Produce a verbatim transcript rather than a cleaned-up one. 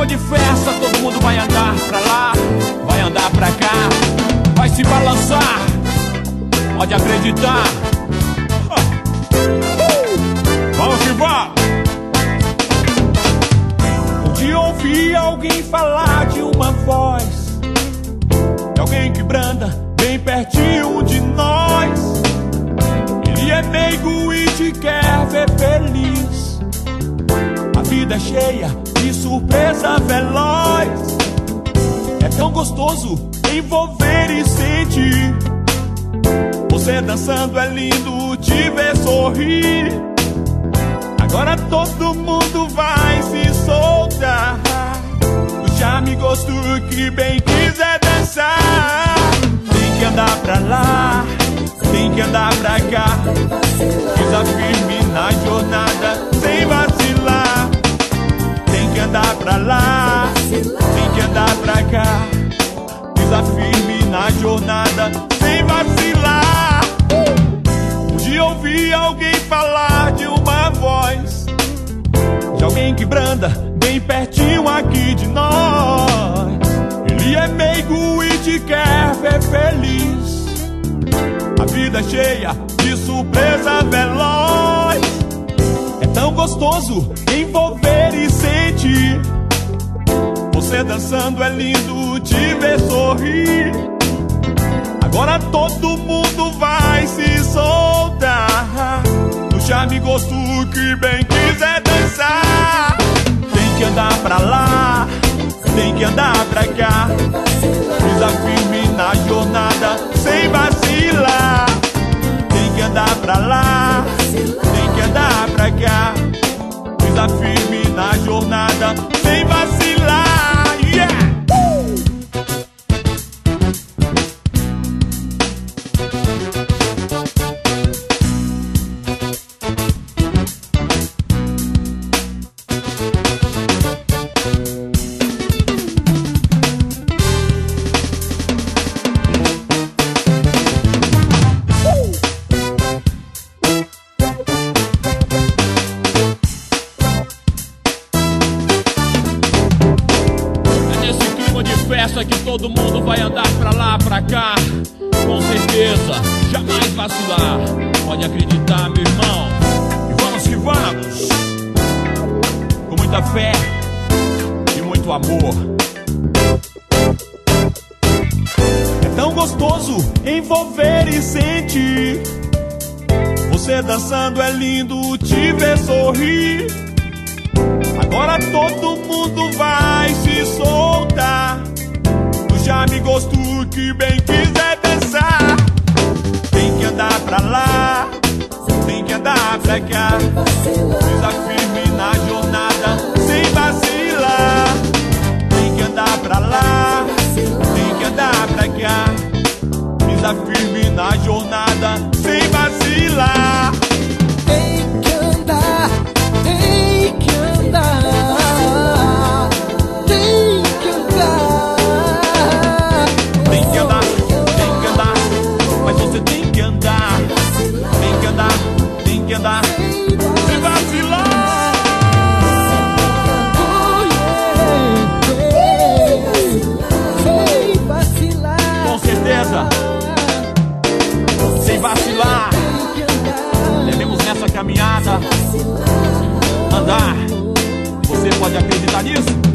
clima de festa, todo mundo vai andar pra lá, vai andar pra cá, vai se balançar, pode acreditar. Vamos que vamos! Um dia ouvi alguém falar de uma voz, de alguém que branda bem pertinho de nós. Ele é meigo e te quer ver feliz. A vida é cheia de surpresa veloz. É tão gostoso envolver e sentir. Você dançando é lindo te ver sorrir. Agora todo mundo vai se soltar. O charme, gosto que bem quiser dançar. Tem que andar pra lá, tem que andar pra cá. Pisa firme na jornada sem vacilar. Tem que andar pra lá, tem que andar pra cá. Pisa firme na jornada sem vacilar. Um dia ouvi alguém falar de uma voz, de alguém que branda bem pertinho aqui de nós. Ele é meigo e te quer ver feliz. A vida é cheia de surpresa veloz. É tão gostoso envolver e sentir. Você dançando é lindo te ver sorrir. Agora todo mundo vai se soltar. No charme, gosto que bem quiser dançar. Tem que andar pra lá, tem que andar pra cá. Pisa firme na jornada sem vacilar. Tem que andar pra lá, tem que andar pra cá. Pisa firme na jornada sem vacilar. Yeah! Festa que todo mundo vai andar pra lá, pra cá. Com certeza, jamais vacilar. Pode acreditar, meu irmão. E vamos que vamos, com muita fé e muito amor. É tão gostoso envolver e sentir. Você dançando é lindo te ver sorrir. Agora todo mundo vai se soltar. Charme, gosto que bem quiser dançar. Tem que andar pra lá, tem que andar pra cá. Pisa firme na jornada sem vacilar. Tem que andar pra lá, tem que andar pra cá. Pisa firme na jornada sem vacilar. Tem que andar, tem que andar. Andar sem vacilar. Sem vacilar. Com certeza, sem vacilar. Devemos nessa caminhada andar. Você pode acreditar nisso?